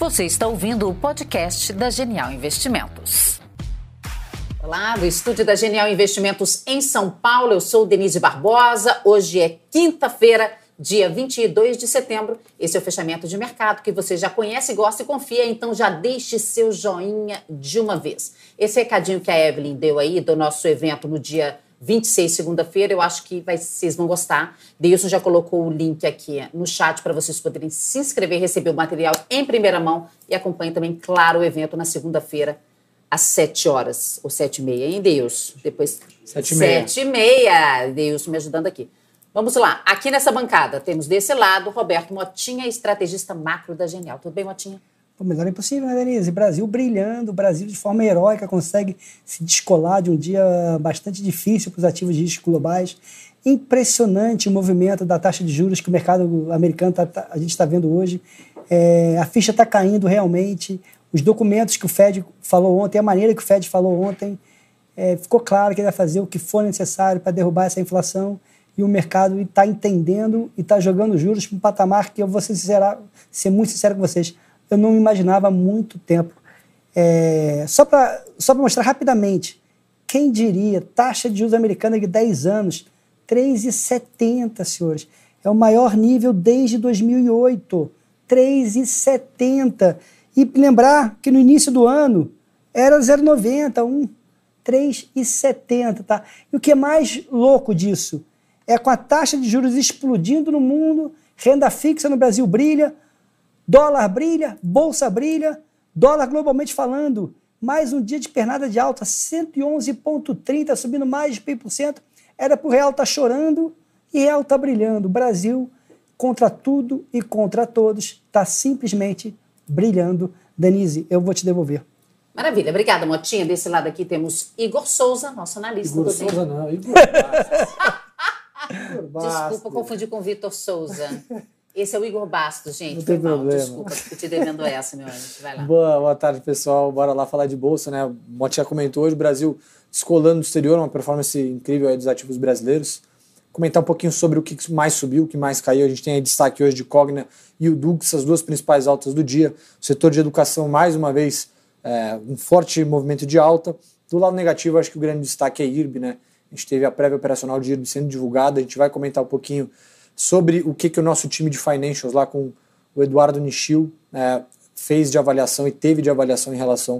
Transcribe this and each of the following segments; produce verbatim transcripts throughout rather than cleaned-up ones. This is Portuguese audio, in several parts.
Você está ouvindo o podcast da Genial Investimentos. Olá, do estúdio da Genial Investimentos em São Paulo, eu sou Denise Barbosa. Hoje é quinta-feira, dia vinte e dois de setembro. Esse é o fechamento de mercado que você já conhece, gosta e confia, então já deixe seu joinha de uma vez. Esse recadinho que a Evelyn deu aí do nosso evento no dia vinte e seis, segunda-feira, eu acho que vai, vocês vão gostar. Deilson já colocou o link aqui no chat para vocês poderem se inscrever, receber o material em primeira mão e acompanhe também, claro, o evento na segunda-feira às sete horas, ou sete e meia, hein, Deilson? Depois, sete e meia. Sete e meia, Deilson me ajudando aqui. Vamos lá, aqui nessa bancada temos desse lado Roberto Motinha, estrategista macro da Genial. Tudo bem, Motinha? O melhor é impossível, né, Denise? Brasil brilhando, o Brasil de forma heróica consegue se descolar de um dia bastante difícil para os ativos de risco globais. Impressionante o movimento da taxa de juros que o mercado americano tá, tá, a gente está vendo hoje. É, a ficha está caindo realmente. Os documentos que o Fed falou ontem, a maneira que o Fed falou ontem, é, ficou claro que ele vai fazer o que for necessário para derrubar essa inflação. E o mercado está entendendo e está jogando juros para um patamar que eu vou ser, sincera, ser muito sincero com vocês. Eu não imaginava há muito tempo. É, só para só para mostrar rapidamente, quem diria, taxa de juros americana de dez anos, três vírgula setenta, senhores. É o maior nível desde dois mil e oito, três vírgula setenta. E lembrar que no início do ano era zero vírgula noventa, um, três vírgula setenta. Tá? E o que é mais louco disso é com a taxa de juros explodindo no mundo, renda fixa no Brasil brilha, dólar brilha, bolsa brilha, dólar globalmente falando, mais um dia de pernada de alta, cento e onze vírgula trinta, subindo mais de meio por cento. Era para o real estar chorando e o real está brilhando. O Brasil, contra tudo e contra todos, está simplesmente brilhando. Denise, eu vou te devolver. Maravilha, obrigada, Motinha. Desse lado aqui temos Igor Souza, nosso analista. Igor do Souza não, Igor Bastos. Desculpa, confundi com o Vitor Souza. Esse é o Igor Bastos, gente. Não tem mal. problema. Desculpa, fico te devendo essa, meu anjo. Vai lá. Boa, boa tarde, pessoal. Bora lá falar de bolsa, né? O Motinha comentou hoje, o Brasil descolando do exterior, uma performance incrível aí dos ativos brasileiros. Comentar um pouquinho sobre o que mais subiu, o que mais caiu. A gente tem aí destaque hoje de Cogna e o Dux, as duas principais altas do dia. O setor de educação, mais uma vez, é, um forte movimento de alta. Do lado negativo, acho que o grande destaque é a I R B, né? A gente teve a prévia operacional de I R B sendo divulgada. A gente vai comentar um pouquinho sobre o que, que o nosso time de financials lá com o Eduardo Nishio é, fez de avaliação e teve de avaliação em relação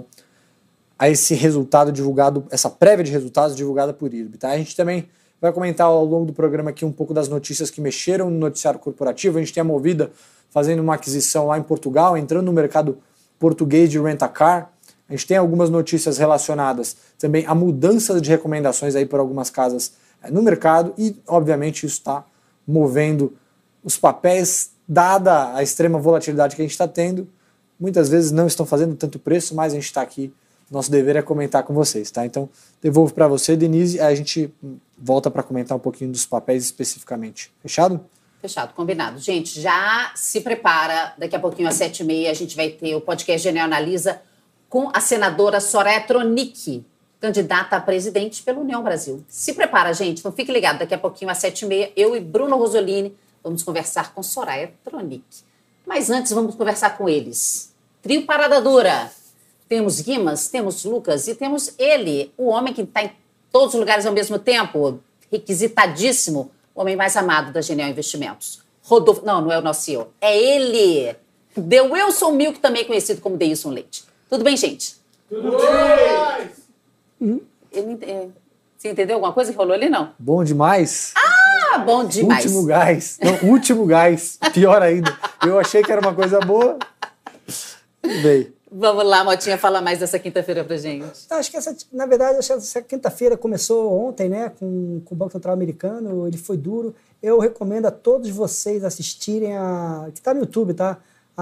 a esse resultado divulgado, essa prévia de resultados divulgada por I R B. Tá? A gente também vai comentar ao longo do programa aqui um pouco das notícias que mexeram no noticiário corporativo. A gente tem a Movida fazendo uma aquisição lá em Portugal, entrando no mercado português de rent-a-car. A gente tem algumas notícias relacionadas também a mudanças de recomendações aí por algumas casas é, no mercado e, obviamente, isso está movendo os papéis, dada a extrema volatilidade que a gente está tendo. Muitas vezes não estão fazendo tanto preço, mas a gente está aqui, nosso dever é comentar com vocês, tá? Então, devolvo para você, Denise, e aí a gente volta para comentar um pouquinho dos papéis especificamente. Fechado? Fechado, combinado. Gente, já se prepara, daqui a pouquinho às sete e meia a gente vai ter o podcast Genial Analisa com a senadora Soraya Tronic, candidata a presidente pela União Brasil. Se prepara, gente, então fique ligado, daqui a pouquinho às sete e meia, eu e Bruno Rosolini vamos conversar com Soraya Tronic. Mas antes vamos conversar com eles. Trio Parada Dura. Temos Guimas, temos Lucas e temos ele, o homem que está em todos os lugares ao mesmo tempo, requisitadíssimo, o homem mais amado da Genial Investimentos. Rodolfo, não, não é o nosso C E O, é ele, The Wilson Milk, também conhecido como Deilson Leite. Tudo bem, gente? Tudo bem! Hum? Ele, é, você entendeu alguma coisa que rolou ali, não? Bom demais. Ah, bom demais. Último gás. Não, último gás. Pior ainda. Eu achei que era uma coisa boa. Tudo bem. Vamos lá, Motinha, fala mais dessa quinta-feira pra gente. Acho que essa, na verdade, acho que essa quinta-feira começou ontem, né, com, com o Banco Central Americano, ele foi duro. Eu recomendo a todos vocês assistirem a... que está no YouTube, tá?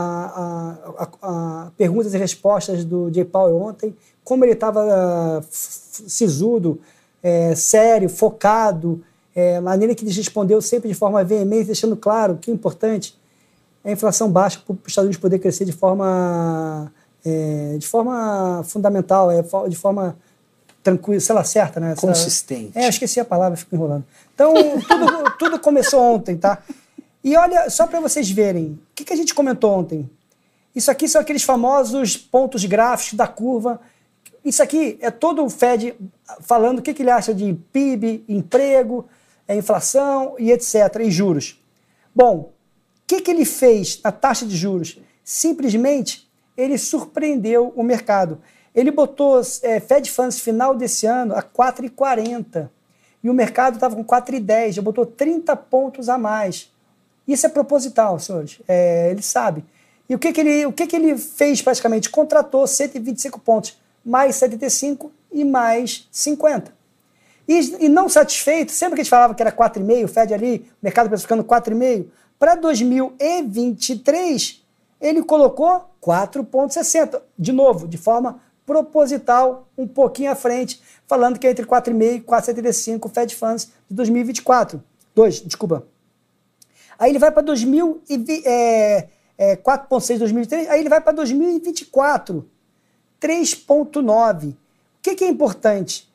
A, a, a, a perguntas e respostas do Jay Powell ontem, como ele estava uh, sisudo, é, sério, focado, é, a maneira que ele respondeu sempre de forma veemente, deixando claro que o importante é a inflação baixa para os Estados Unidos poder crescer de forma... É, de forma fundamental, é, de forma tranquila, sei lá, certa, né? Consistente. É, eu esqueci a palavra, fico enrolando. Então, tudo, tudo começou ontem, tá? E olha, só para vocês verem, o que, que a gente comentou ontem? Isso aqui são aqueles famosos pontos gráficos da curva. Isso aqui é todo o Fed falando o que, que ele acha de P I B, emprego, inflação e etcétera, e juros. Bom, o que, que ele fez na taxa de juros? Simplesmente, ele surpreendeu o mercado. Ele botou é, Fed Funds final desse ano a quatro vírgula quarenta e o mercado estava com quatro vírgula dez, já botou trinta pontos a mais. Isso é proposital, senhores, é, ele sabe. E o que, que, ele, o que, que ele fez praticamente? Contratou cento e vinte e cinco pontos, mais setenta e cinco e mais cinquenta. E, e não satisfeito, sempre que a gente falava que era quatro vírgula cinco, o Fed ali, o mercado precificando quatro vírgula cinco, para dois mil e vinte e três, ele colocou quatro vírgula sessenta, de novo, de forma proposital, um pouquinho à frente, falando que é entre quatro vírgula cinco e quatro vírgula setenta e cinco o Fed Funds de dois mil e vinte e quatro. dois, desculpa. Aí ele vai para dois mil e vinte, é, é, quatro vírgula seis em dois mil e três, aí ele vai para dois mil e vinte e quatro, três vírgula nove. O que, que é importante?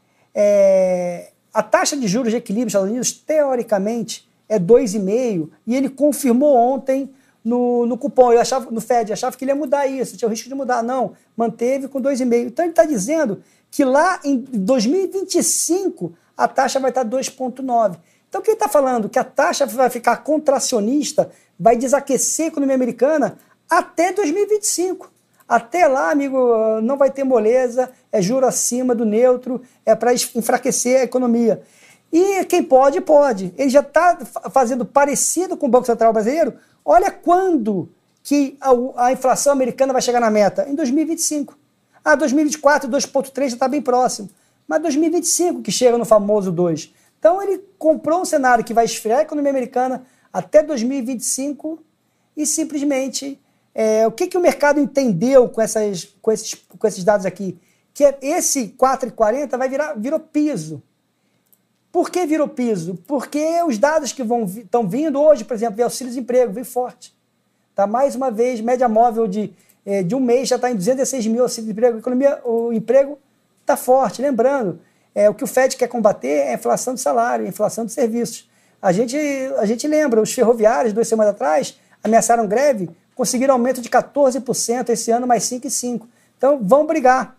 É, a taxa de juros de equilíbrio dos Estados Unidos, teoricamente, é dois vírgula cinco, e ele confirmou ontem no, no cupom, eu achava, no Fed, achava que ele ia mudar isso, tinha o risco de mudar. Não, manteve com dois vírgula cinco. Então ele está dizendo que lá em dois mil e vinte e cinco a taxa vai estar dois vírgula nove. Então, quem está falando que a taxa vai ficar contracionista, vai desaquecer a economia americana até dois mil e vinte e cinco. Até lá, amigo, não vai ter moleza, é juro acima do neutro, é para enfraquecer a economia. E quem pode, pode. Ele já está fazendo parecido com o Banco Central Brasileiro. Olha quando que a, a inflação americana vai chegar na meta. Em dois mil e vinte e cinco. Ah, dois mil e vinte e quatro, dois vírgula três já está bem próximo. Mas dois mil e vinte e cinco que chega no famoso dois. Então ele comprou um cenário que vai esfriar a economia americana até dois mil e vinte e cinco e simplesmente é, o que, que o mercado entendeu com, essas, com, esses, com esses dados aqui? Que é esse quatro vírgula quarenta vai virar virou piso. Por que virou piso? Porque os dados que estão vindo hoje, por exemplo, de auxílio-desemprego, vem forte. Tá? Mais uma vez, média móvel de, é, de um mês já está em duzentos e seis mil auxílio-desemprego. A economia, o emprego está forte. Lembrando, É, o que o Fed quer combater é a inflação de salário, a inflação de serviços. A gente, a gente lembra, os ferroviários, duas semanas atrás, ameaçaram greve, conseguiram aumento de quatorze por cento esse ano, mais cinco vírgula cinco por cento. Então, vão brigar.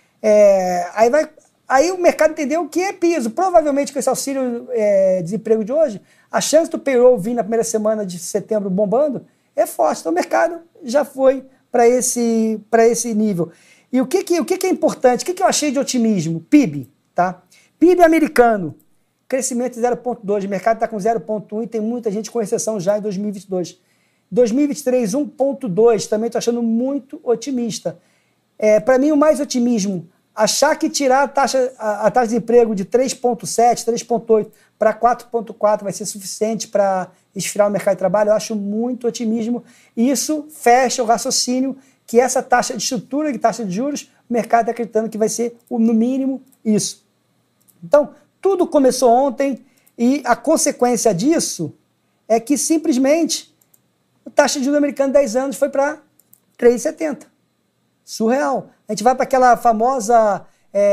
É, aí, vai, aí o mercado entendeu que é piso. Provavelmente, com esse auxílio é, desemprego de hoje, a chance do payroll vir na primeira semana de setembro bombando é forte. Então, o mercado já foi para esse, para esse nível. E o que, que, o que, que é importante? O que, que eu achei de otimismo? P I B. Tá? P I B americano, crescimento de zero vírgula dois, o mercado está com zero vírgula um e tem muita gente com exceção já em dois mil e vinte e dois. dois mil e vinte e três, um vírgula dois, também estou achando muito otimista. É, para mim, o mais otimismo, achar que tirar a taxa, a, a taxa de emprego de três vírgula sete, três vírgula oito para quatro vírgula quatro vai ser suficiente para esfriar o mercado de trabalho, eu acho muito otimismo. E isso fecha o raciocínio que essa taxa de estrutura de taxa de juros, o mercado está acreditando que vai ser, no mínimo, isso. Então, tudo começou ontem e a consequência disso é que simplesmente a taxa de juros americana de dez anos foi para três vírgula setenta. Surreal. A gente vai para aquela famosa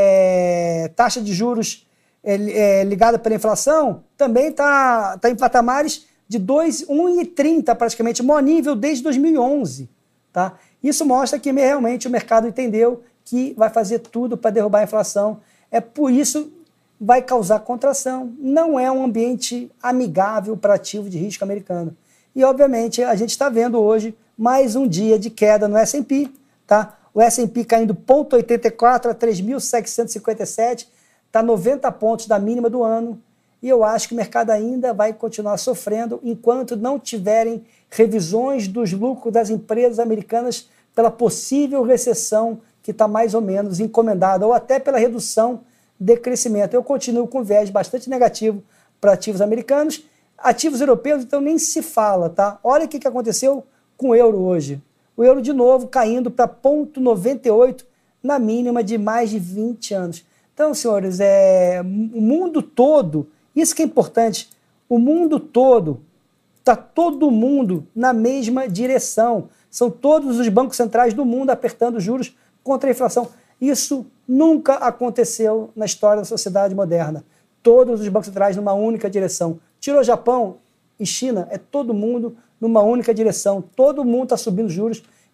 é, taxa de juros é, é, ligada pela inflação, também está tá em patamares de dois, um vírgula trinta praticamente, maior nível desde dois mil e onze. Tá? Isso mostra que realmente o mercado entendeu que vai fazer tudo para derrubar a inflação. É por isso vai causar contração. Não é um ambiente amigável para ativo de risco americano. E, obviamente, a gente está vendo hoje mais um dia de queda no S and P. Tá? O S and P caindo zero vírgula oitenta e quatro a três mil setecentos e cinquenta e sete, está noventa pontos da mínima do ano. E eu acho que o mercado ainda vai continuar sofrendo enquanto não tiverem revisões dos lucros das empresas americanas pela possível recessão que está mais ou menos encomendada, ou até pela redução de crescimento. Eu continuo com viés bastante negativo para ativos americanos. Ativos europeus, então, nem se fala, tá? Olha o que que aconteceu com o euro hoje. O euro, de novo, caindo para zero vírgula noventa e oito na mínima de mais de vinte anos. Então, senhores, é, o mundo todo, isso que é importante, o mundo todo, está todo mundo na mesma direção. São todos os bancos centrais do mundo apertando juros contra a inflação. Isso nunca aconteceu na história da sociedade moderna. Todos os bancos centrais numa única direção. Tirou Japão e China, é todo mundo numa única direção. Todo mundo está subindo juros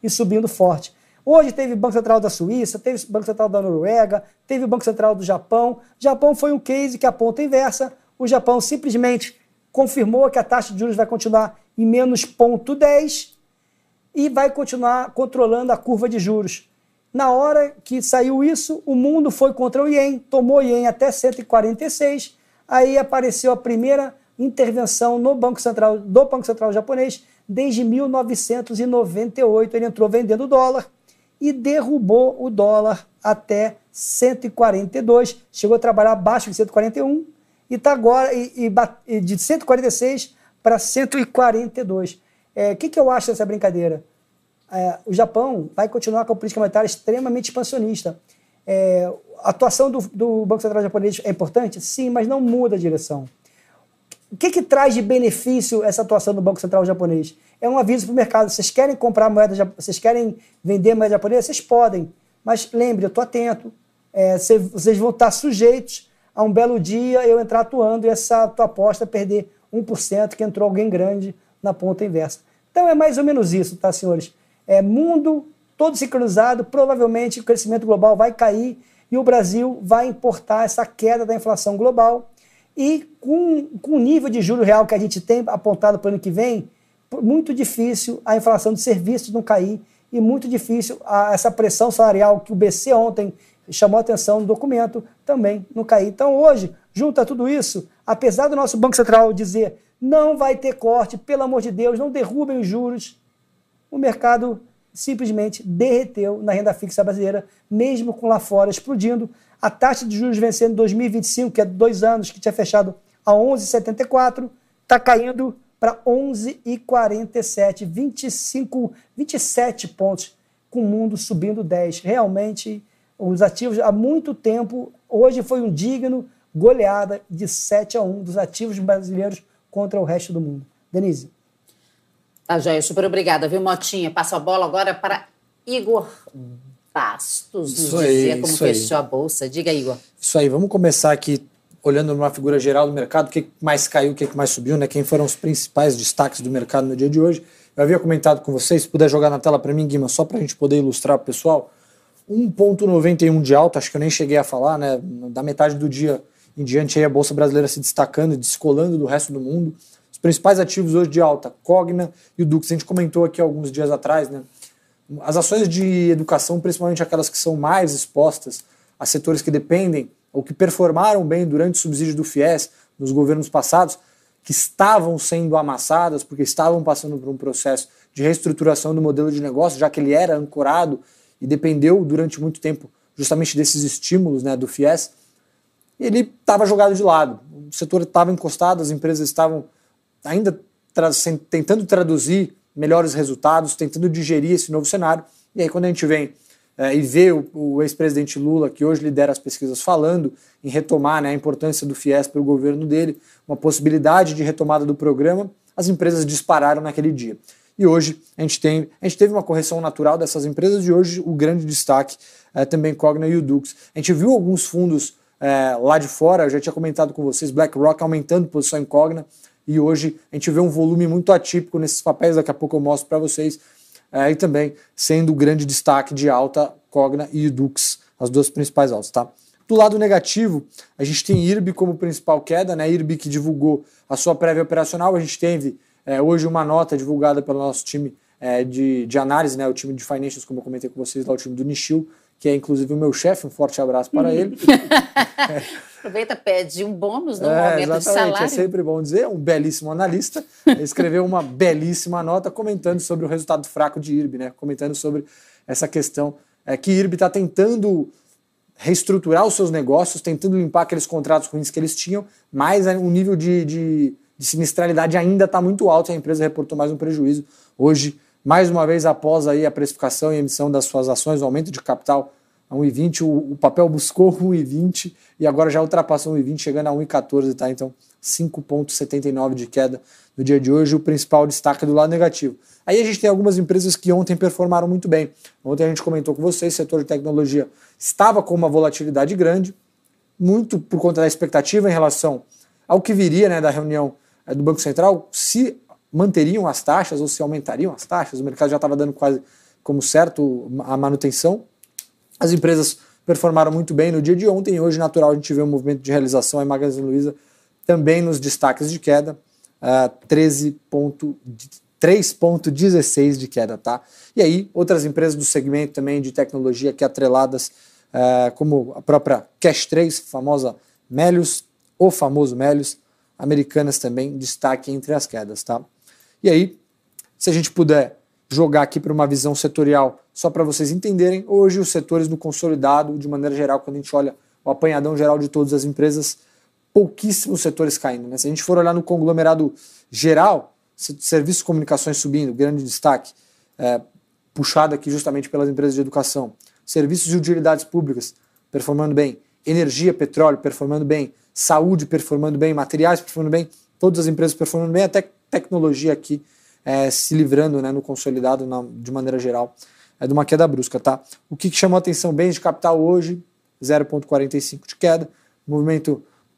e subindo forte. Hoje teve Banco Central da Suíça, teve Banco Central da Noruega, teve Banco Central do Japão. O Japão foi um case que aponta a inversa. O Japão simplesmente confirmou que a taxa de juros vai continuar em menos zero vírgula dez e vai continuar controlando a curva de juros. Na hora que saiu isso, o mundo foi contra o Ien, tomou o Ien até cento e quarenta e seis, aí apareceu a primeira intervenção no Banco Central, do Banco Central japonês desde mil novecentos e noventa e oito. Ele entrou vendendo dólar e derrubou o dólar até cento e quarenta e dois, chegou a trabalhar abaixo de cento e quarenta e um e está agora e, e, de cento e quarenta e seis para cento e quarenta e dois. O é, que, que eu acho dessa brincadeira? É, o Japão vai continuar com a política monetária extremamente expansionista. É, a atuação do, do Banco Central japonês é importante? Sim, mas não muda a direção. O que, que traz de benefício essa atuação do Banco Central japonês? É um aviso para o mercado. Vocês querem comprar moeda, vocês querem vender moeda japonesa? Vocês podem. Mas lembre, eu estou atento. É, vocês vão estar sujeitos a um belo dia eu entrar atuando e essa tua aposta perder um por cento, que entrou alguém grande na ponta inversa. Então é mais ou menos isso, tá, senhores? É mundo todo sincronizado, provavelmente o crescimento global vai cair e o Brasil vai importar essa queda da inflação global. E com, com o nível de juro real que a gente tem apontado para o ano que vem, muito difícil a inflação de serviços não cair e muito difícil a, essa pressão salarial que o B C ontem chamou a atenção no documento também não cair. Então hoje, junta tudo isso, apesar do nosso Banco Central dizer não vai ter corte, pelo amor de Deus, não derrubem os juros, o mercado simplesmente derreteu na renda fixa brasileira, mesmo com lá fora explodindo. A taxa de juros vencendo em dois mil e vinte e cinco, que é dois anos, que tinha fechado a onze vírgula setenta e quatro, está caindo para onze vírgula quarenta e sete, vinte e cinco, vinte e sete pontos, com o mundo subindo dez. Realmente, os ativos há muito tempo, hoje foi um digno goleada de sete a um dos ativos brasileiros contra o resto do mundo. Denise. Tá, Joia, super obrigada, viu, Motinha? Passo a bola agora para Igor Bastos nos isso aí, dizer como fechou aí. A Bolsa. Diga, Igor. Isso aí, vamos começar aqui olhando uma figura geral do mercado, o que mais caiu, o que mais subiu, né? Quem foram os principais destaques do mercado no dia de hoje. Eu havia comentado com vocês, se puder jogar na tela para mim, Guima, só para a gente poder ilustrar para o pessoal, um vírgula noventa e um de alta, acho que eu nem cheguei a falar, né? Da metade do dia em diante aí a Bolsa Brasileira se destacando e descolando do resto do mundo. Os principais ativos hoje de alta, Cogna e o Dux, a gente comentou aqui alguns dias atrás, né? As ações de educação, principalmente aquelas que são mais expostas a setores que dependem ou que performaram bem durante o subsídio do FIES nos governos passados, que estavam sendo amassadas porque estavam passando por um processo de reestruturação do modelo de negócio, já que ele era ancorado e dependeu durante muito tempo justamente desses estímulos, né, do FIES, ele estava jogado de lado. O setor estava encostado, as empresas estavam ainda tra- tentando traduzir melhores resultados, tentando digerir esse novo cenário. E aí quando a gente vem é, e vê o, o ex-presidente Lula, que hoje lidera as pesquisas, falando em retomar, né, a importância do FIES para o governo dele, uma possibilidade de retomada do programa, as empresas dispararam naquele dia. E hoje a gente, tem, a gente teve uma correção natural dessas empresas e hoje o grande destaque é também Cogna e o Dux. A gente viu alguns fundos é, lá de fora, eu já tinha comentado com vocês, BlackRock aumentando posição em Cogna, e hoje a gente vê um volume muito atípico nesses papéis, daqui a pouco eu mostro para vocês, é, e também sendo o grande destaque de alta, Cogna e Dux, as duas principais altas, tá? Do lado negativo, a gente tem I R B como principal queda, né? I R B que divulgou a sua prévia operacional, a gente teve é, hoje uma nota divulgada pelo nosso time é, de, de análise, né? O time de financials, como eu comentei com vocês, lá o time do Nishio, que é inclusive o meu chefe, um forte abraço para ele. é. Aproveita, pede um bônus no é, aumento de salário. É sempre bom dizer, um belíssimo analista, escreveu uma belíssima nota comentando sobre o resultado fraco de I R B, né? Comentando sobre essa questão é, que I R B está tentando reestruturar os seus negócios, tentando limpar aqueles contratos ruins que eles tinham, mas o nível de, de, de sinistralidade ainda está muito alto e a empresa reportou mais um prejuízo. Hoje, mais uma vez, após aí a precificação e emissão das suas ações, o aumento de capital a um vírgula vinte, o, o papel buscou um vírgula vinte e agora já ultrapassou um vírgula vinte, chegando a um vírgula quatorze, tá? Então cinco vírgula setenta e nove de queda no dia de hoje, o principal destaque do lado negativo. Aí a gente tem algumas empresas que ontem performaram muito bem. Ontem a gente comentou com vocês, o setor de tecnologia estava com uma volatilidade grande, muito por conta da expectativa em relação ao que viria, né, da reunião é, do Banco Central, se manteriam as taxas ou se aumentariam as taxas. O mercado já estava dando quase como certo a manutenção. As empresas performaram muito bem no dia de ontem, e hoje, natural, a gente vê um movimento de realização, a Magazine Luiza também nos destaques de queda, uh, três vírgula dezesseis de queda, tá? E aí, outras empresas do segmento também de tecnologia que atreladas, uh, como a própria Cash três, famosa Melius, o famoso Melius, americanas também, destaque entre as quedas, tá? E aí, se a gente puder jogar aqui para uma visão setorial, só para vocês entenderem, hoje os setores no consolidado, de maneira geral, quando a gente olha o apanhadão geral de todas as empresas, pouquíssimos setores caindo, né? Se a gente for olhar no conglomerado geral, serviços de comunicações subindo, grande destaque, é, puxado aqui justamente pelas empresas de educação, serviços de utilidades públicas performando bem, energia, petróleo performando bem, saúde performando bem, materiais performando bem, todas as empresas performando bem, até tecnologia aqui é, se livrando, né, no consolidado na, de maneira geral, é de uma queda brusca, tá? O que, que chamou a atenção? Bens de capital hoje, zero vírgula quarenta e cinco de queda, movimento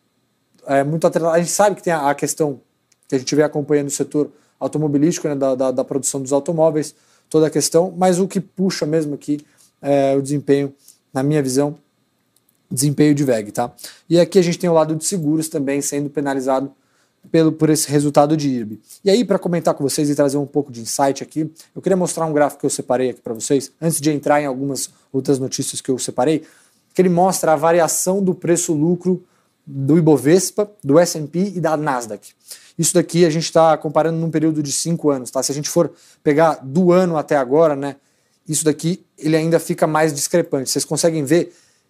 é, muito atrelado. A gente sabe que tem a, a questão que a gente vem acompanhando o setor automobilístico, né, da, da, da produção dos automóveis, toda a questão, mas o que puxa mesmo aqui é o desempenho, na minha visão, desempenho de V E G, tá? E aqui a gente tem o lado de seguros também sendo penalizado pelo, por esse resultado de I R B. E aí, para comentar com vocês e trazer um pouco de insight aqui, eu queria mostrar um gráfico que eu separei aqui para vocês, antes de entrar em algumas outras notícias que eu separei, que ele mostra a variação do preço-lucro do Ibovespa, do S and P e da Nasdaq. Isso daqui a gente está comparando num período de cinco anos, tá? Se a gente for pegar do ano até agora, né, isso daqui ele ainda fica mais discrepante. Vocês conseguem ver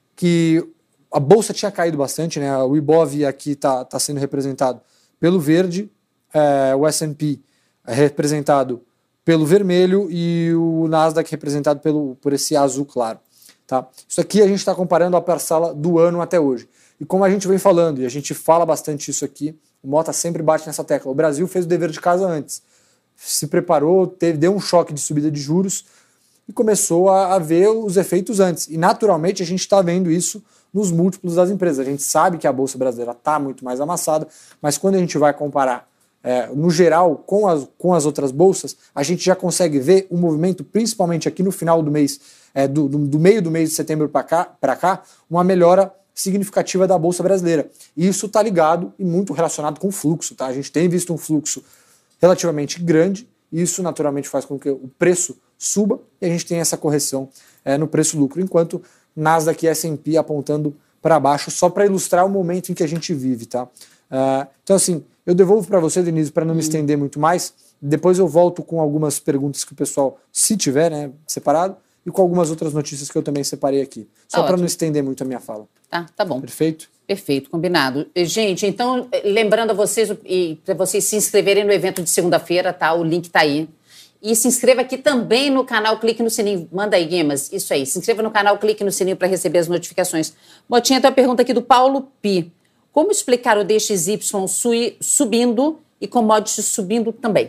que a bolsa tinha caído bastante, né? O Ibov aqui está tá sendo representado pelo verde, é, o S and P é representado pelo vermelho e o Nasdaq representado pelo, por esse azul claro. Tá? Isso aqui a gente está comparando a parcela do ano até hoje. E como a gente vem falando, e a gente fala bastante isso aqui, o Mota sempre bate nessa tecla, o Brasil fez o dever de casa antes, se preparou, teve, deu um choque de subida de juros e começou a, a ver os efeitos antes. E naturalmente a gente está vendo isso nos múltiplos das empresas. A gente sabe que a Bolsa Brasileira está muito mais amassada, mas quando a gente vai comparar é, no geral com as, com as outras bolsas, a gente já consegue ver o movimento, principalmente aqui no final do mês, é, do, do, do meio do mês de setembro para cá, para cá, uma melhora significativa da Bolsa Brasileira. E isso está ligado e muito relacionado com o fluxo. Tá? A gente tem visto um fluxo relativamente grande, e isso naturalmente faz com que o preço suba e a gente tem essa correção é, no preço-lucro, enquanto Nasdaq e S and P apontando para baixo, só para ilustrar o momento em que a gente vive. Tá? Uh, então, assim, eu devolvo para você, Denise, para não me estender muito mais. Depois eu volto com algumas perguntas que o pessoal, se tiver, né, separado, e com algumas outras notícias que eu também separei aqui. Só tá para não estender muito a minha fala. Tá, tá bom. Perfeito? Perfeito, combinado. Gente, então, lembrando a vocês, e para vocês se inscreverem no evento de segunda-feira, tá? O link tá aí. E se inscreva aqui também no canal, clique no sininho. Manda aí, Guimas. Isso aí. Se inscreva no canal, clique no sininho para receber as notificações. Botinha, tem uma pergunta aqui do Paulo Pi. Como explicar o D X Y subindo e commodities subindo também?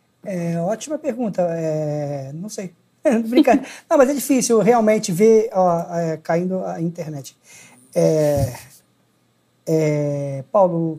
É, ótima pergunta. É, não sei. Brincadeira. Não, mas é difícil realmente ver ó, é, caindo a internet. É, é, Paulo,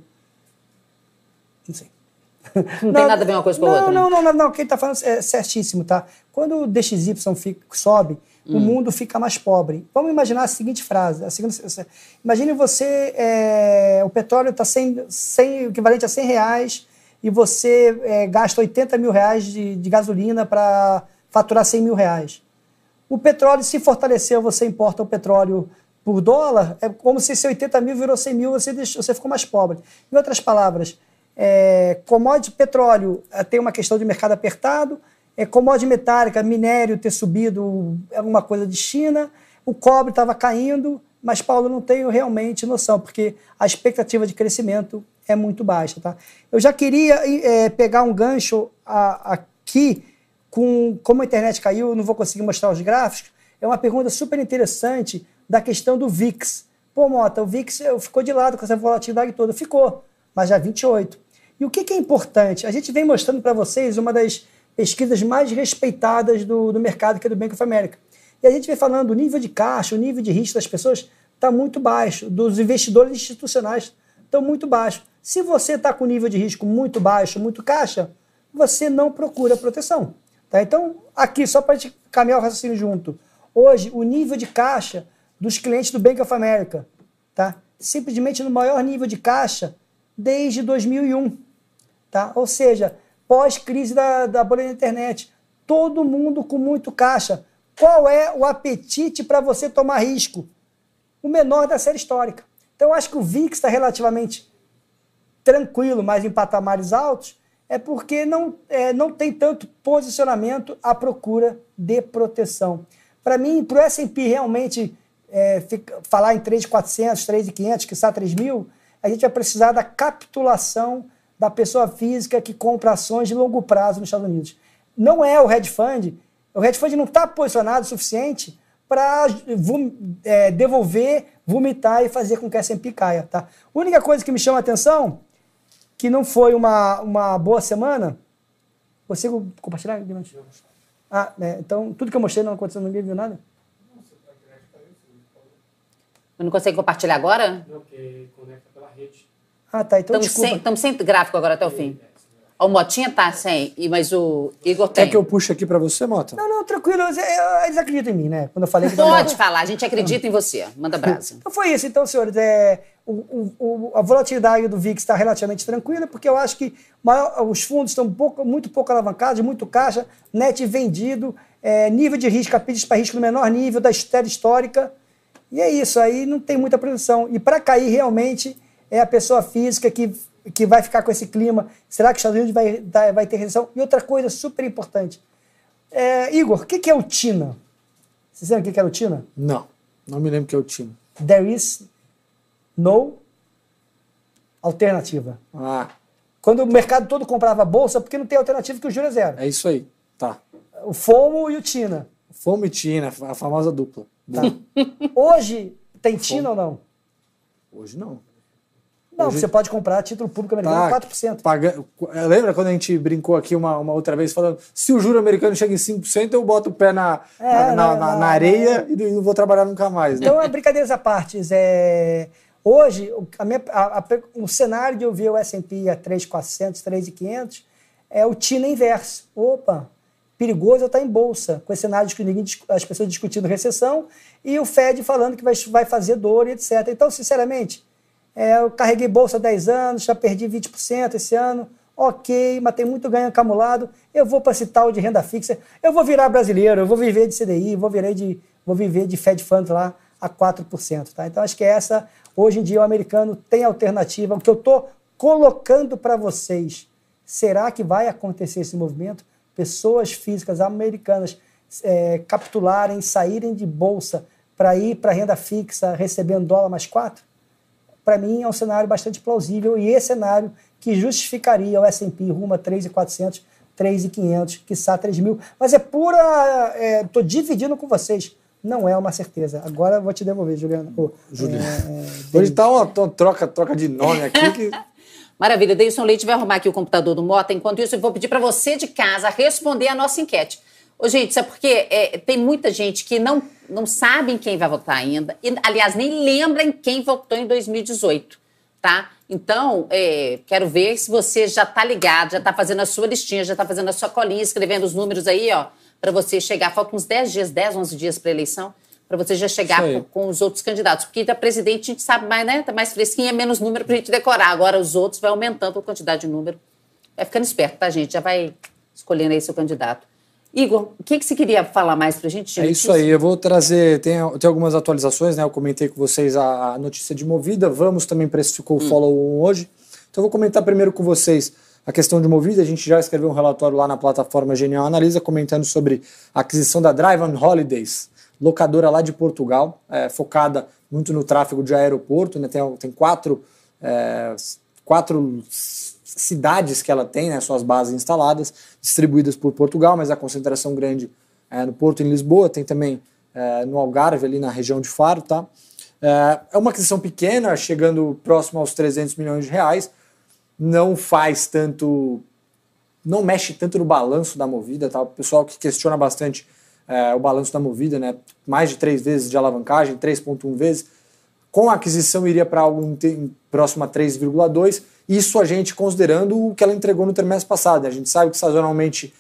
não sei. Não, não tem nada a ver uma coisa com a não, outra. Não, não, não, não. Quem está falando é certíssimo, tá? Quando o D X Y fica, sobe, hum. o mundo fica mais pobre. Vamos imaginar a seguinte frase. A seguinte, imagine você, é, o petróleo está equivalente a cem reais e você é, gasta oitenta mil reais de, de gasolina para faturar cem mil reais. O petróleo se fortaleceu, você importa o petróleo por dólar, é como se esse oitenta mil virou cem mil, você, deixou, você ficou mais pobre. Em outras palavras, é, commodity petróleo é, tem uma questão de mercado apertado, é, commodity metálica, minério ter subido é alguma coisa de China, o cobre estava caindo, mas, Paulo, não tenho realmente noção, porque a expectativa de crescimento é muito baixa. Tá? Eu já queria é, pegar um gancho a, aqui, com como a internet caiu, eu não vou conseguir mostrar os gráficos, é uma pergunta super interessante da questão do V I X. Pô, Mota, o V I X ficou de lado com essa volatilidade toda. Ficou, mas já vinte e oito. E o que, que é importante? A gente vem mostrando para vocês uma das pesquisas mais respeitadas do, do mercado, que é do Bank of America. E a gente vem falando, o nível de caixa, o nível de risco das pessoas está muito baixo, dos investidores institucionais estão muito baixo. Se você está com nível de risco muito baixo, muito caixa, você não procura proteção. Tá? Então, aqui, só para a gente caminhar o raciocínio junto. Hoje, o nível de caixa dos clientes do Bank of America, tá? Simplesmente no maior nível de caixa desde dois mil e um. Tá? Ou seja, pós-crise da, da bolha da internet. Todo mundo com muito caixa. Qual é o apetite para você tomar risco? O menor da série histórica. Então, eu acho que o V I X está relativamente tranquilo, mas em patamares altos, é porque não, é, não tem tanto posicionamento à procura de proteção. Para mim, para o S and P realmente é, fica, falar em três mil e quatrocentos, três mil e quinhentos, que está três mil, a gente vai precisar da capitulação da pessoa física que compra ações de longo prazo nos Estados Unidos. Não é o hedge fund, o hedge fund não está posicionado o suficiente para é, devolver, vomitar e fazer com que a S and P caia. Tá? A única coisa que me chama a atenção, que não foi uma, uma boa semana, consigo compartilhar? Ah, é, então tudo que eu mostrei não aconteceu, ninguém viu nada? Não consegue compartilhar agora? Não, porque conecta pela rede. Ah, tá, então Estamos desculpa. sem, estamos sem gráfico agora até o fim. O Motinha tá sem, e- mas o Igor tem. Quer que eu puxe aqui para você, Mota? Não, não, tranquilo, eles, eles acreditam em mim, né? Quando eu falei que... Pode falar, a gente acredita em você. Manda brasa. Então foi isso. Então, senhores, é, o, o, o- a volatilidade do V I X está relativamente tranquila, porque eu acho que maior- os fundos estão um pouco, muito pouco alavancados, muito caixa, net vendido, é, nível de risco, apetite para risco no menor nível da série histórica. E é isso, aí não tem muita produção. E para cair realmente é a pessoa física que, que vai ficar com esse clima. Será que os Estados Unidos vai, vai, vai ter recessão? E outra coisa super importante. É, Igor, o que, que é o TINA? Você sabe o que, que é o TINA? Não, não me lembro que é o time. There is no alternativa. Ah, Quando o mercado todo comprava bolsa, porque não tem alternativa que o juro é zero. é isso aí. Tá. O FOMO e o TINA. Fome e Tina, a famosa dupla. Tá? Hoje tem TINA ou não? Hoje não. Não, Hoje- você pode comprar título público americano a quatro por cento. Paga... Lembra quando a gente brincou aqui uma, uma outra vez falando se o juro americano chega em cinco por cento, eu boto o pé na, É, na, na- na- na- na- na areia e não vou trabalhar nunca mais. Né? Então, é brincadeiras à parte. É... Hoje, o, a minha- a- a- o cenário de eu ver o S and P a três mil e quatrocentos, três mil e quinhentos é o TINA inverso. Opa, perigoso eu estar em bolsa, com esse cenário de que ninguém, dis- as pessoas discutindo recessão e o Fed falando que vai, vai fazer dor e etcétera. Então, sinceramente, é, eu carreguei bolsa há dez anos, já perdi vinte por cento esse ano, ok, mas tem muito ganho acumulado, eu vou para esse tal de renda fixa, eu vou virar brasileiro, eu vou viver de C D I, vou, virar de, vou viver de Fed Funds lá a quatro por cento. Tá? Então, acho que essa, hoje em dia, o americano tem alternativa. O que eu estou colocando para vocês, será que vai acontecer esse movimento? Pessoas físicas americanas é, capitularem, saírem de bolsa para ir para renda fixa recebendo dólar mais quatro? Para mim é um cenário bastante plausível e esse cenário que justificaria o S and P rumo a três mil e quatrocentos, três mil e quinhentos, quiçá três mil. Mas é pura... Estou dividindo com vocês. Não é uma certeza. Agora eu vou te devolver, Juliana. Oh, Juliana. é, é, Hoje tá uma, uma troca, troca de nome aqui que... Maravilha. Deilson Leite vai arrumar aqui o computador do Mota. Enquanto isso, eu vou pedir para você de casa responder a nossa enquete. Ô, gente, sabe por quê? É, tem muita gente que não, não sabe em quem vai votar ainda. E, aliás, nem lembra em quem votou em dois mil e dezoito, tá? Então, é, quero ver se você já tá ligado, já tá fazendo a sua listinha, já tá fazendo a sua colinha, escrevendo os números aí, ó, para você chegar. Faltam uns dez dias, dez, onze dias para eleição, para você já chegar com, com os outros candidatos. Porque da presidente a gente sabe mais, né? Tá mais fresquinho, é menos número pra gente decorar. Agora os outros vai aumentando a quantidade de número. Vai ficando esperto, tá, gente? Já vai escolhendo aí seu candidato. Igor, o que, que você queria falar mais pra gente? É isso aí, eu vou trazer, tem, tem algumas atualizações, né? Eu comentei com vocês a, a notícia de Movida, Vamos também precificou o hum. follow hoje. Então eu vou comentar primeiro com vocês a questão de Movida. A gente já escreveu um relatório lá na plataforma Genial Analisa, comentando sobre a aquisição da Drive on Holidays, locadora lá de Portugal, é, focada muito no tráfego de aeroporto, né? Tem, tem quatro, é, quatro cidades que ela tem, né, suas bases instaladas, distribuídas por Portugal, mas a concentração grande é no Porto, em Lisboa, tem também é, no Algarve, ali na região de Faro, tá? É, é uma aquisição pequena, chegando próximo aos trezentos milhões de reais, não faz tanto, não mexe tanto no balanço da Movida, tá? O pessoal que questiona bastante é, o balanço da Movida, né, mais de três vezes de alavancagem, três vírgula um vezes, com a aquisição iria para algo próximo a três vírgula dois, isso a gente considerando o que ela entregou no trimestre passado. A gente sabe que sazonalmente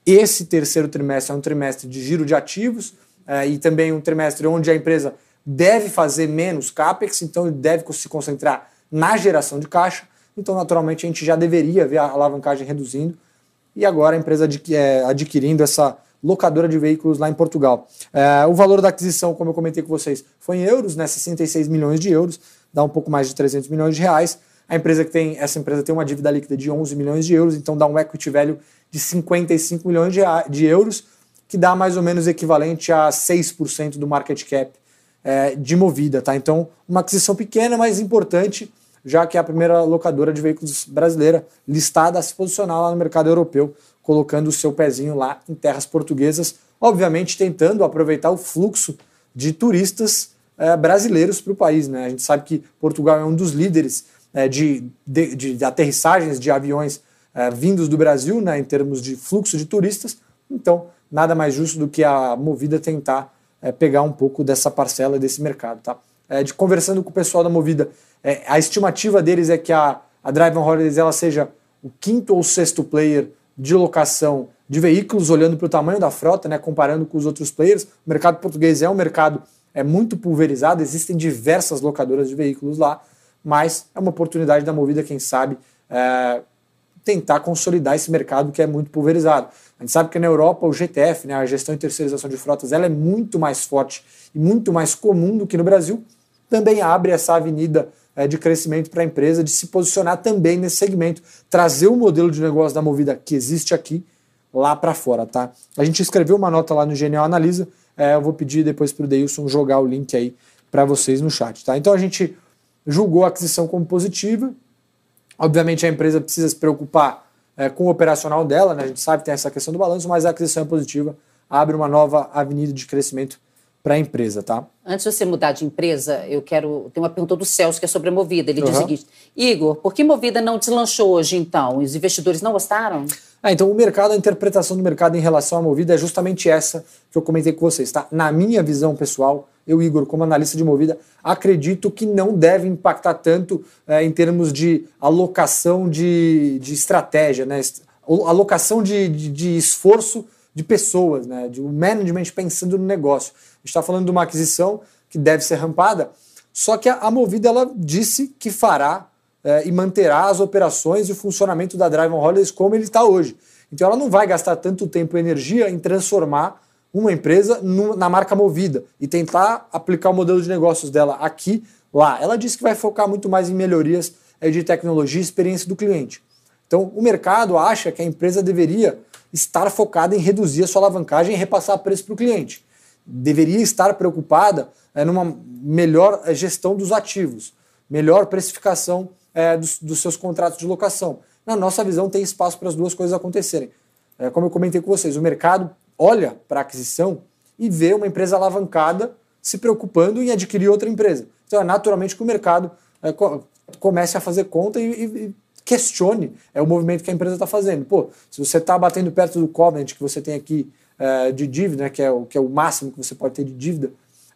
esse terceiro trimestre é um trimestre de giro de ativos é, e também um trimestre onde a empresa deve fazer menos CAPEX, então deve se concentrar na geração de caixa. Então, naturalmente, a gente já deveria ver a alavancagem reduzindo e agora a empresa adquirindo essa locadora de veículos lá em Portugal. É, o valor da aquisição, como eu comentei com vocês, foi em euros, né, sessenta e seis milhões de euros, dá um pouco mais de trezentos milhões de reais. A empresa que tem, essa empresa tem uma dívida líquida de onze milhões de euros, então dá um equity value de cinquenta e cinco milhões de, de euros, que dá mais ou menos equivalente a seis por cento do market cap é, de Movida. Tá? Então, uma aquisição pequena, mas importante, já que é a primeira locadora de veículos brasileira listada a se posicionar lá no mercado europeu, colocando o seu pezinho lá em terras portuguesas, obviamente tentando aproveitar o fluxo de turistas é, brasileiros para o país. Né? A gente sabe que Portugal é um dos líderes é, de, de, de aterrissagens de aviões é, vindos do Brasil, né, em termos de fluxo de turistas, então nada mais justo do que a Movida tentar é, pegar um pouco dessa parcela desse mercado. Tá? É, de, conversando com o pessoal da Movida, é, a estimativa deles é que a, a Drive on Holidays ela seja o quinto ou sexto player de locação de veículos, olhando para o tamanho da frota, né, comparando com os outros players. O mercado português é um mercado é muito pulverizado, existem diversas locadoras de veículos lá, mas é uma oportunidade da Movida, quem sabe, é, tentar consolidar esse mercado que é muito pulverizado. A gente sabe que na Europa o G T F, né, a gestão e terceirização de frotas, ela é muito mais forte e muito mais comum do que no Brasil. Também abre essa avenida é, de crescimento para a empresa, de se posicionar também nesse segmento, trazer o modelo de negócio da Movida que existe aqui lá para fora. Tá? A gente escreveu uma nota lá no Genial Analisa, é, eu vou pedir depois para o Deilson jogar o link aí para vocês no chat. Tá? Então a gente julgou a aquisição como positiva. Obviamente a empresa precisa se preocupar é, com o operacional dela, né? A gente sabe que tem essa questão do balanço, mas a aquisição é positiva, abre uma nova avenida de crescimento para a empresa, tá? Antes de você mudar de empresa, eu quero... Tem uma pergunta do Celso que é sobre a Movida. Ele Uhum. diz o seguinte: Igor, por que Movida não deslanchou hoje, então? Os investidores não gostaram? Ah, então o mercado, a interpretação do mercado em relação à Movida é justamente essa que eu comentei com vocês, tá? Na minha visão pessoal, eu, Igor, como analista de Movida, acredito que não deve impactar tanto é, em termos de alocação de, de estratégia, né? Alocação de, de, de esforço de pessoas, né? De um management pensando no negócio. A gente está falando de uma aquisição que deve ser rampada, só que a, a Movida ela disse que fará é, e manterá as operações e o funcionamento da Drive on Holidays como ele está hoje. Então ela não vai gastar tanto tempo e energia em transformar uma empresa no, na marca Movida e tentar aplicar o modelo de negócios dela aqui, lá. Ela disse que vai focar muito mais em melhorias é, de tecnologia e experiência do cliente. Então o mercado acha que a empresa deveria estar focada em reduzir a sua alavancagem e repassar preço para o cliente. Deveria estar preocupada é, numa melhor gestão dos ativos, melhor precificação é, dos, dos seus contratos de locação. Na nossa visão, tem espaço para as duas coisas acontecerem. É, como eu comentei com vocês, o mercado olha para a aquisição e vê uma empresa alavancada se preocupando em adquirir outra empresa. Então é naturalmente que o mercado é, comece a fazer conta e, e questione é, o movimento que a empresa está fazendo. Pô, se você está batendo perto do covenant que você tem aqui é, de dívida, né, que, é o, que é o máximo que você pode ter de dívida,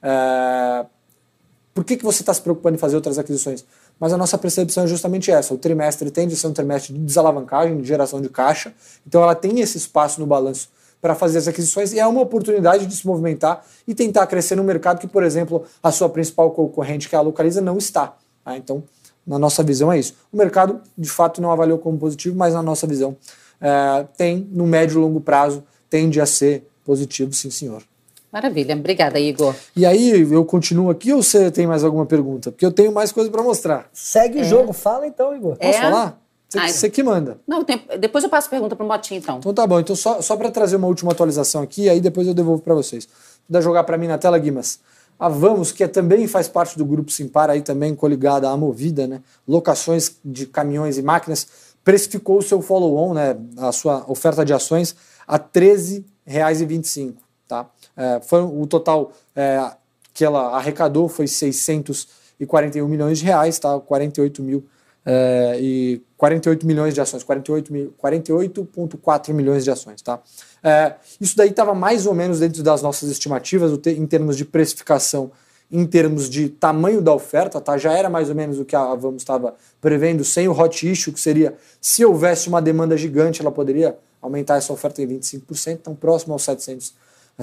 é, por que, que você está se preocupando em fazer outras aquisições? Mas a nossa percepção é justamente essa. O trimestre tende a ser um trimestre de desalavancagem, de geração de caixa, então ela tem esse espaço no balanço para fazer as aquisições e é uma oportunidade de se movimentar e tentar crescer no mercado que, por exemplo, a sua principal concorrente, que é a Localiza, não está. Tá? Então, na nossa visão é isso. O mercado, de fato, não avaliou como positivo, mas na nossa visão é, tem, no médio e longo prazo, tende a ser positivo, sim, senhor. Maravilha. Obrigada, Igor. E aí, eu continuo aqui ou você tem mais alguma pergunta? Porque eu tenho mais coisa para mostrar. Segue é. o jogo. Fala então, Igor. Posso É? falar? Você, Ai. você que manda. Não, tem... depois eu passo a pergunta para o Motinho, então. Então tá bom. Então só, só para trazer uma última atualização aqui, aí depois eu devolvo para vocês. Vou jogar para mim na tela, Guimas. A Vamos, que é, também faz parte do grupo Simpar, aí também coligada à Movida, né? Locações de caminhões e máquinas, precificou o seu follow-on, né? A sua oferta de ações, a treze reais e vinte e cinco centavos. Tá? É, foi, o total é, que ela arrecadou foi seiscentos e quarenta e um milhões de reais, tá? quarenta e oito mil é, e quarenta e oito milhões de ações, quarenta e oito vírgula quatro milhões de ações. Tá? É, isso daí estava mais ou menos dentro das nossas estimativas em termos de precificação, em termos de tamanho da oferta, tá? Já era mais ou menos o que a Vamos estava prevendo, sem o hot issue, que seria, se houvesse uma demanda gigante, ela poderia aumentar essa oferta em vinte e cinco por cento, então próximo aos setecentos,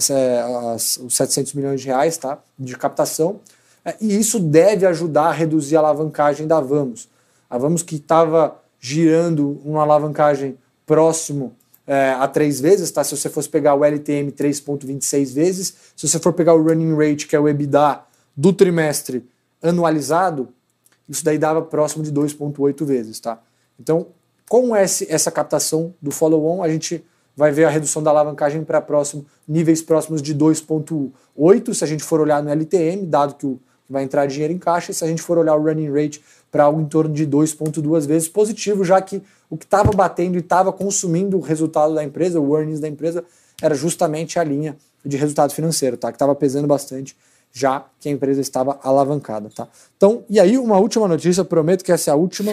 os setecentos milhões de reais, tá, de captação, e isso deve ajudar a reduzir a alavancagem da Vamos. A Vamos que estava girando uma alavancagem próximo é, a três vezes, tá? Se você fosse pegar o L T M, três vírgula vinte e seis vezes, se você for pegar o running rate, que é o EBITDA do trimestre anualizado, isso daí dava próximo de dois vírgula oito vezes, tá? Então, com esse, essa captação do follow-on, a gente vai ver a redução da alavancagem para próximo, níveis próximos de dois vírgula oito, se a gente for olhar no L T M, dado que o, vai entrar dinheiro em caixa, e se a gente for olhar o running rate para algo em torno de dois vírgula dois vezes positivo, já que o que estava batendo e estava consumindo o resultado da empresa, o earnings da empresa, era justamente a linha de resultado financeiro, tá? Que estava pesando bastante, já que a empresa estava alavancada, tá? Então, e aí uma última notícia, prometo que essa é a última.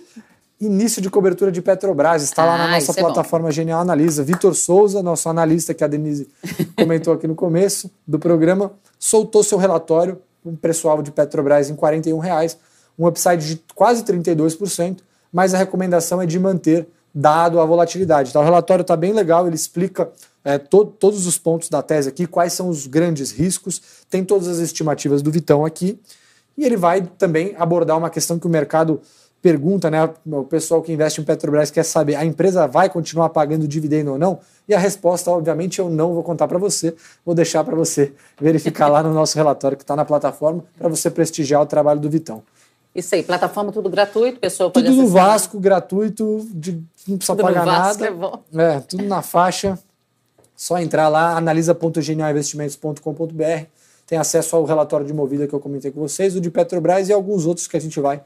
Início de cobertura de Petrobras, está lá ah, na nossa plataforma é Genial Analisa. Vitor Souza, nosso analista que a Denise comentou aqui no começo do programa, soltou seu relatório, um preço-alvo de Petrobras em quarenta e um reais, um upside de quase trinta e dois por cento, mas a recomendação é de manter dado a volatilidade. Então, o relatório está bem legal, ele explica é, to todos os pontos da tese aqui, quais são os grandes riscos, tem todas as estimativas do Vitão aqui, e ele vai também abordar uma questão que o mercado pergunta, né? O pessoal que investe em Petrobras quer saber, a empresa vai continuar pagando dividendo ou não? E a resposta, obviamente, eu não vou contar para você, vou deixar para você verificar lá no nosso relatório que está na plataforma, para você prestigiar o trabalho do Vitão. Isso aí, plataforma tudo gratuito, pessoa pode tudo acessar. No Vasco, gratuito, de, não precisa tudo pagar no Vasco, nada. é bom. É, tudo na faixa. Só entrar lá, analisa ponto genial investimentos ponto com ponto br. Tem acesso ao relatório de Movida que eu comentei com vocês, o de Petrobras e alguns outros que a gente vai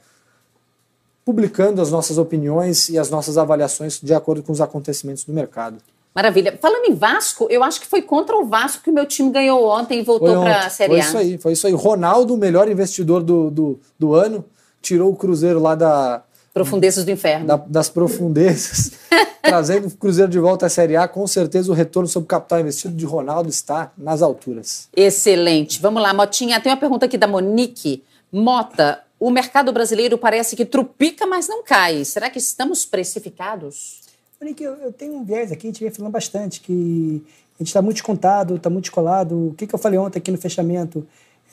publicando as nossas opiniões e as nossas avaliações de acordo com os acontecimentos do mercado. Maravilha. Falando em Vasco, eu acho que foi contra o Vasco que o meu time ganhou ontem e voltou para a Série A. Foi isso aí, foi isso aí. Ronaldo, o melhor investidor do, do, do ano, tirou o Cruzeiro lá da... Profundezas do inferno. Da, das profundezas, trazendo o Cruzeiro de volta à Série A. Com certeza o retorno sobre o capital investido de Ronaldo está nas alturas. Excelente. Vamos lá, Motinha. Tem uma pergunta aqui da Monique. Mota, o mercado brasileiro parece que trupica, mas não cai. Será que estamos precificados? Monique, eu, eu tenho um viés aqui, a gente vem falando bastante, que a gente está muito descontado, está muito descolado. O que, que eu falei ontem aqui no fechamento?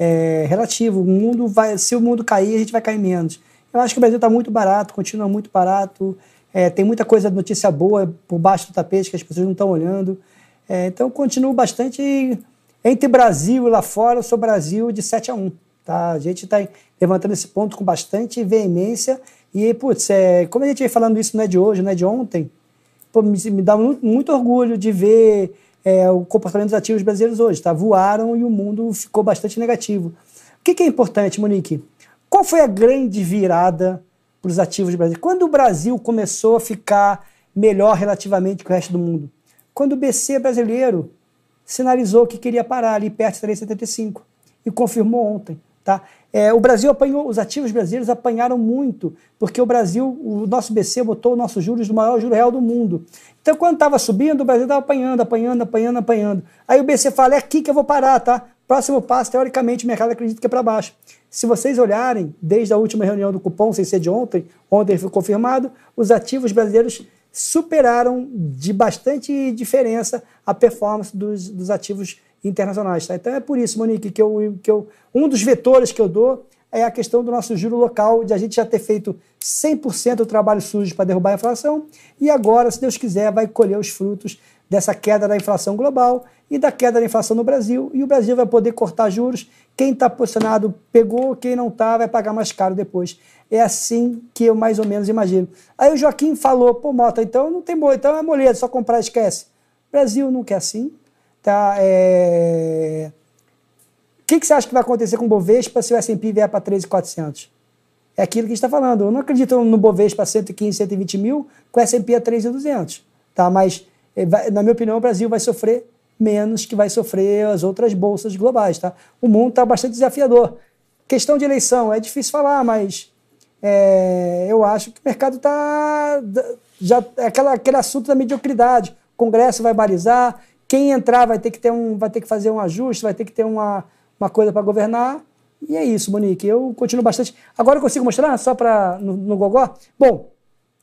É relativo. O mundo vai, se o mundo cair, a gente vai cair menos. Eu acho que o Brasil está muito barato, continua muito barato. É, tem muita coisa, notícia boa por baixo do tapete que as pessoas não estão olhando. É, então, continuo bastante entre Brasil e lá fora. Eu sou Brasil de sete a um. Tá? A gente está levantando esse ponto com bastante veemência. E, putz, é, como a gente vem falando isso, não é de hoje, não é de ontem, pô, me, me dá muito, muito orgulho de ver é, o comportamento dos ativos brasileiros hoje. Tá? Voaram e o mundo ficou bastante negativo. O que, que é importante, Monique? Qual foi a grande virada para os ativos do Brasil? Quando o Brasil começou a ficar melhor relativamente com o resto do mundo? Quando o B C brasileiro sinalizou que queria parar ali perto de três vírgula setenta e cinco e confirmou ontem. Tá? É, o Brasil apanhou, os ativos brasileiros apanharam muito, porque o Brasil, o nosso B C botou o nosso juros no maior juro real do mundo. Então, quando estava subindo, o Brasil estava apanhando, apanhando, apanhando, apanhando. Aí o B C fala, é aqui que eu vou parar, tá? Próximo passo, teoricamente, o mercado acredita que é para baixo. Se vocês olharem, desde a última reunião do cupom, sem ser de ontem, ontem foi confirmado, os ativos brasileiros superaram de bastante diferença a performance dos, dos ativos internacionais. Tá? Então é por isso, Monique, que, eu, que eu, um dos vetores que eu dou é a questão do nosso juro local, de a gente já ter feito cem por cento do trabalho sujo para derrubar a inflação, e agora, se Deus quiser, vai colher os frutos dessa queda da inflação global e da queda da inflação no Brasil, e o Brasil vai poder cortar juros. Quem está posicionado pegou, quem não está vai pagar mais caro depois. É assim que eu mais ou menos imagino. Aí o Joaquim falou, pô, Mota, então não tem boa, então é moleza, só comprar esquece. O Brasil não quer assim. Tá, é... O que, que você acha que vai acontecer com o Bovespa se o S e P vier para treze mil e quatrocentos? É aquilo que a gente está falando. Eu não acredito no Bovespa cento e quinze, cento e vinte mil, com o S e P a treze mil e duzentos. Tá? Mas, na minha opinião, o Brasil vai sofrer menos que vai sofrer as outras bolsas globais. Tá? O mundo está bastante desafiador. Questão de eleição, é difícil falar, mas é, eu acho que o mercado está... Já, é aquela, aquele assunto da mediocridade. O Congresso vai balizar, quem entrar vai ter que, ter um, vai ter que fazer um ajuste, vai ter que ter uma, uma coisa para governar. E é isso, Monique. Eu continuo bastante... Agora eu consigo mostrar só para no, no Gogó? Bom,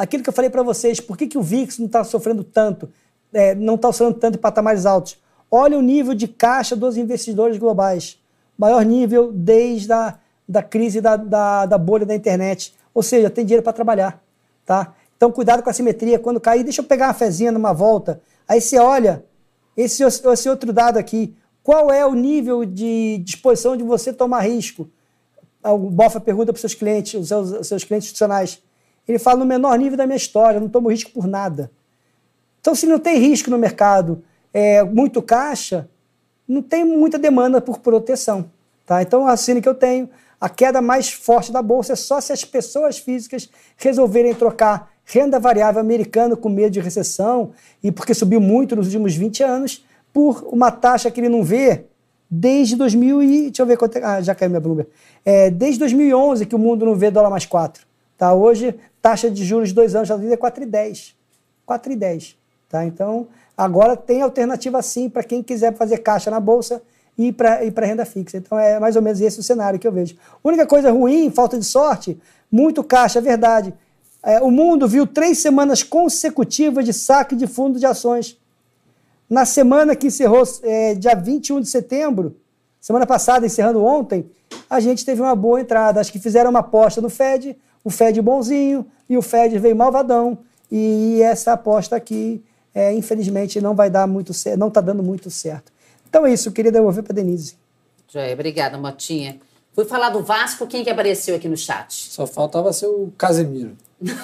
aquilo que eu falei para vocês, por que, que o V I X não está sofrendo tanto, é, não está sofrendo tanto em patamares altos? Olha o nível de caixa dos investidores globais. Maior nível desde a da crise da, da, da bolha da internet. Ou seja, tem dinheiro para trabalhar. Tá? Então, cuidado com a simetria. Quando cair, deixa eu pegar uma fezinha numa volta. Aí você olha, esse, esse outro dado aqui, qual é o nível de disposição de você tomar risco? O Bofa pergunta para os seus clientes, os seus, os seus clientes institucionais. Ele fala, no menor nível da minha história, não tomo risco por nada. Então, se não tem risco no mercado, é, muito caixa, não tem muita demanda por proteção. Tá? Então, a cena que eu tenho, a queda mais forte da Bolsa é só se as pessoas físicas resolverem trocar renda variável americana com medo de recessão, e porque subiu muito nos últimos vinte anos, por uma taxa que ele não vê desde dois mil e... Deixa eu ver quanto é... Ah, já caiu minha Bloomberg. É, desde dois mil e onze que o mundo não vê dólar mais quatro. Tá? Hoje, taxa de juros de dois anos já é quatro vírgula dez. quatro vírgula dez. Tá? Então, agora tem alternativa sim para quem quiser fazer caixa na Bolsa e para e para renda fixa. Então, é mais ou menos esse o cenário que eu vejo. A única coisa ruim, falta de sorte, muito caixa, é verdade. É, o mundo viu três semanas consecutivas de saque de fundo de ações. Na semana que encerrou, é, dia vinte e um de setembro, semana passada, encerrando ontem, a gente teve uma boa entrada. Acho que fizeram uma aposta no Fed, o Fed bonzinho, e o Fed veio malvadão. E essa aposta aqui, é, infelizmente, não vai dar muito certo, não está dando muito certo. Então é isso, eu queria devolver para a Denise. Joia, obrigada, Motinha. Fui falar do Vasco, quem que apareceu aqui no chat? Só faltava ser o Casemiro.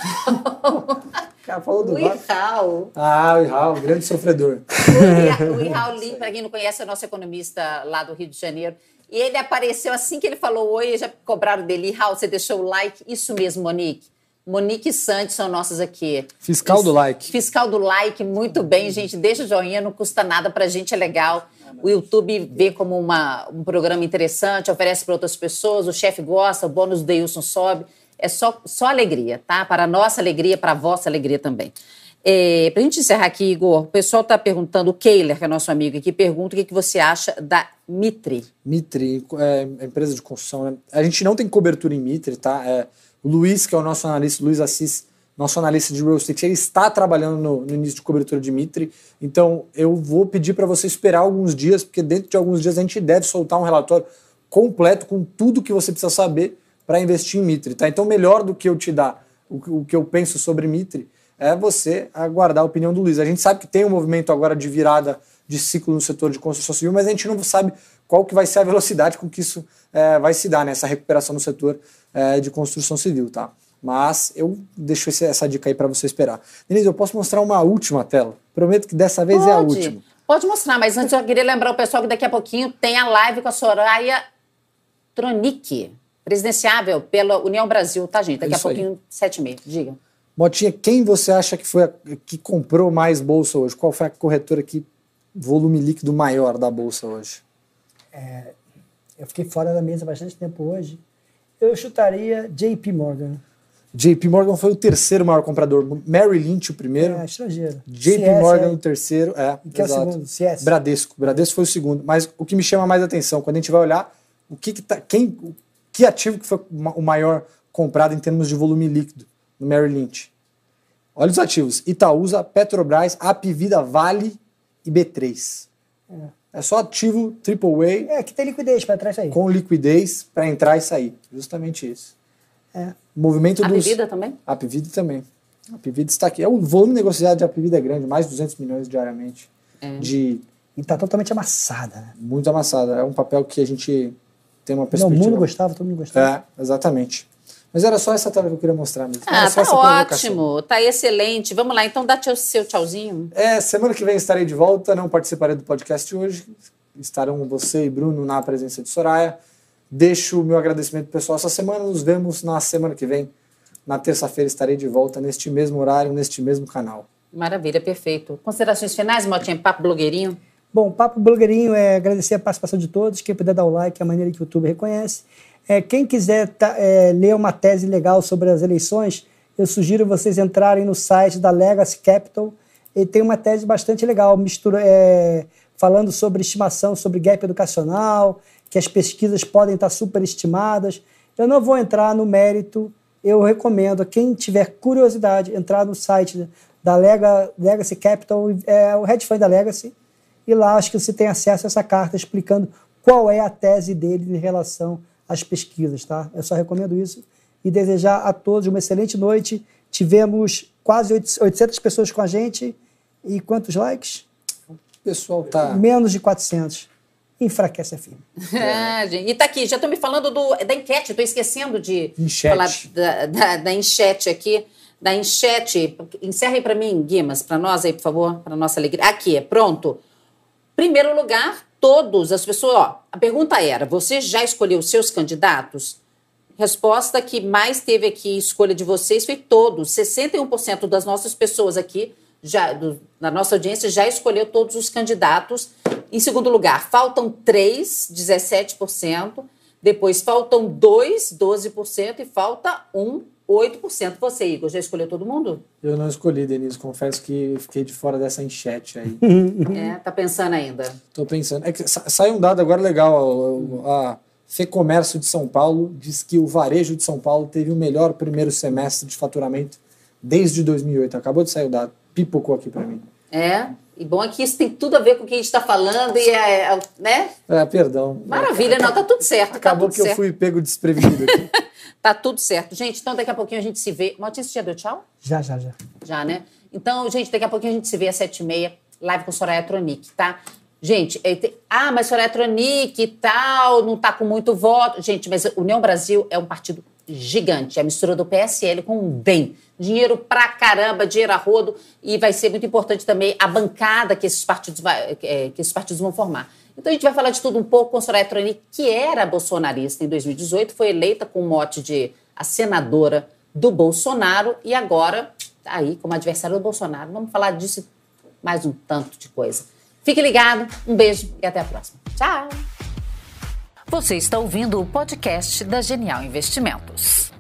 O cara falou do o Vasco. Iraul. Ah, o Iraul, grande sofredor. O Iraul Lima, para quem não conhece, é o nosso economista lá do Rio de Janeiro. E ele apareceu assim que ele falou oi, já cobraram dele. Iraul, você deixou o like? Isso mesmo, Monique. Monique e Santos são nossas aqui. Fiscal do like. Fiscal do like, muito bem, gente. Deixa o joinha, não custa nada pra gente, é legal. O YouTube vê como uma, um programa interessante, oferece para outras pessoas, o chefe gosta, o bônus do Deilson sobe. É só, só alegria, tá? Para a nossa alegria, para a vossa alegria também. É, para a gente encerrar aqui, Igor, o pessoal está perguntando, o Keiler, que é nosso amigo aqui, pergunta o que, que você acha da Mitre. Mitre, é, é empresa de construção, né? A gente não tem cobertura em Mitre, tá? É, o Luiz, que é o nosso analista, Luiz Assis, nosso analista de real estate, ele está trabalhando no, no início de cobertura de Mitre, então eu vou pedir para você esperar alguns dias, porque dentro de alguns dias a gente deve soltar um relatório completo com tudo que você precisa saber para investir em Mitre, tá? Então melhor do que eu te dar o, o que eu penso sobre Mitre é você aguardar a opinião do Luiz. A gente sabe que tem um movimento agora de virada de ciclo no setor de construção civil, mas a gente não sabe qual que vai ser a velocidade com que isso é, vai se dar, né? Essa recuperação no setor é, de construção civil, tá? Mas eu deixo esse, essa dica aí para você esperar. Denise, eu posso mostrar uma última tela? Prometo que dessa vez Pode. é a última. Pode mostrar, mas antes eu queria lembrar o pessoal que daqui a pouquinho tem a live com a Soraya Tronic, presidenciável pela União Brasil, tá, gente? Daqui a pouquinho, aí. sete e meia. Diga. Motinha, quem você acha que foi a, que comprou mais bolsa hoje? Qual foi a corretora que volume líquido maior da bolsa hoje? É, eu fiquei fora da mesa bastante tempo hoje. Eu chutaria J P Morgan. J P Morgan foi o terceiro maior comprador. Merrill Lynch o primeiro. É, estrangeiro. J P C S, Morgan é. o terceiro. É, que exato. é o segundo? C S. Bradesco. Bradesco foi o segundo. Mas o que me chama mais atenção, quando a gente vai olhar o que, que tá, quem, que ativo que foi o maior comprado em termos de volume líquido no Merrill Lynch. Olha os ativos. Itaúsa, Petrobras, Apivida, Vale e B três. É. É só ativo triple A. É, que tem liquidez para entrar e sair. Com liquidez para entrar e sair. Justamente isso. É. O movimento a dos... Apivida também? A Apivida também. A Apivida está aqui. É, o volume negociado de Apivida é grande, mais de duzentos milhões diariamente. É. De... E está totalmente amassada. Né? Muito amassada. É um papel que a gente tem uma perspectiva... Não, o mundo gostava, todo mundo gostava. É, exatamente. Mas era só essa tela que eu queria mostrar mesmo. Ah, tá ótimo, tá excelente. Vamos lá, então dá seu tchauzinho. É, semana que vem estarei de volta, não participarei do podcast hoje. Estarão você e Bruno na presença de Soraya. Deixo o meu agradecimento pessoal essa semana. Nos vemos na semana que vem. Na terça-feira estarei de volta neste mesmo horário, neste mesmo canal. Maravilha, perfeito. Considerações finais, Motinha? Papo blogueirinho? Bom, Papo Blogueirinho é agradecer a participação de todos. Quem puder dar o like, é a maneira que o YouTube reconhece. É, quem quiser tá, é, ler uma tese legal sobre as eleições, eu sugiro vocês entrarem no site da Legacy Capital. Ele tem uma tese bastante legal, mistura, é, falando sobre estimação, sobre gap educacional, que as pesquisas podem estar superestimadas. Eu não vou entrar no mérito eu recomendo a quem tiver curiosidade entrar no site da Lega, Legacy Capital, é o hedge fund da Legacy, e lá acho que você tem acesso a essa carta explicando qual é a tese dele em relação às pesquisas, tá? Eu só recomendo isso e desejar a todos uma excelente noite. Tivemos quase oitocentas pessoas com a gente e quantos likes? O pessoal tá... Menos de quatrocentos. Enfraquece a firma. É, gente. E tá aqui, já estão me falando do, da enquete, estou esquecendo de enchete. falar da, da, da enchete aqui. Da enchete. Encerra aí para mim, Guimas, para nós aí, por favor, para nossa alegria. Aqui, pronto. Primeiro lugar, todos as pessoas... Ó, a pergunta era, você já escolheu os seus candidatos? Resposta que mais teve aqui, escolha de vocês, foi todos. sessenta e um por cento das nossas pessoas aqui, já, do, da nossa audiência, já escolheu todos os candidatos. Em segundo lugar, faltam três, dezessete por cento. Depois faltam dois, doze por cento. E falta um, oito por cento. Você, Igor, já escolheu todo mundo? Eu não escolhi, Denise. Confesso que fiquei de fora dessa enchete aí. É, tá pensando ainda? Tô pensando. É que sai um dado agora legal. A, a FEComércio de São Paulo diz que o varejo de São Paulo teve o melhor primeiro semestre de faturamento desde dois mil e oito. Acabou de sair o dado. Pipocou aqui para mim. É, e bom é que isso tem tudo a ver com o que a gente está falando e é, é, né? É, perdão. Maravilha, não, tá tudo certo. Acabou tá tudo que certo. eu fui pego desprevenido aqui. Tá tudo certo. Gente, então daqui a pouquinho a gente se vê. Maltinho, você já deu tchau? Já, já, já. Já, né? Então, gente, daqui a pouquinho a gente se vê às sete e meia, live com Soraya Tronic, tá? Gente, é, tem... ah, mas Soraya Tronic e tal, não tá com muito voto. Gente, mas União Brasil é um partido gigante, é a mistura do P S L com o D E M. Dinheiro pra caramba, dinheiro a rodo, e vai ser muito importante também a bancada que esses partidos, vai, é, que esses partidos vão formar. Então a gente vai falar de tudo um pouco com a Soraya Tronic, que era bolsonarista em dois mil e dezoito, foi eleita com o mote de a senadora do Bolsonaro, e agora tá aí como adversária do Bolsonaro. Vamos falar disso mais um tanto de coisa. Fique ligado, um beijo e até a próxima. Tchau! Você está ouvindo o podcast da Genial Investimentos.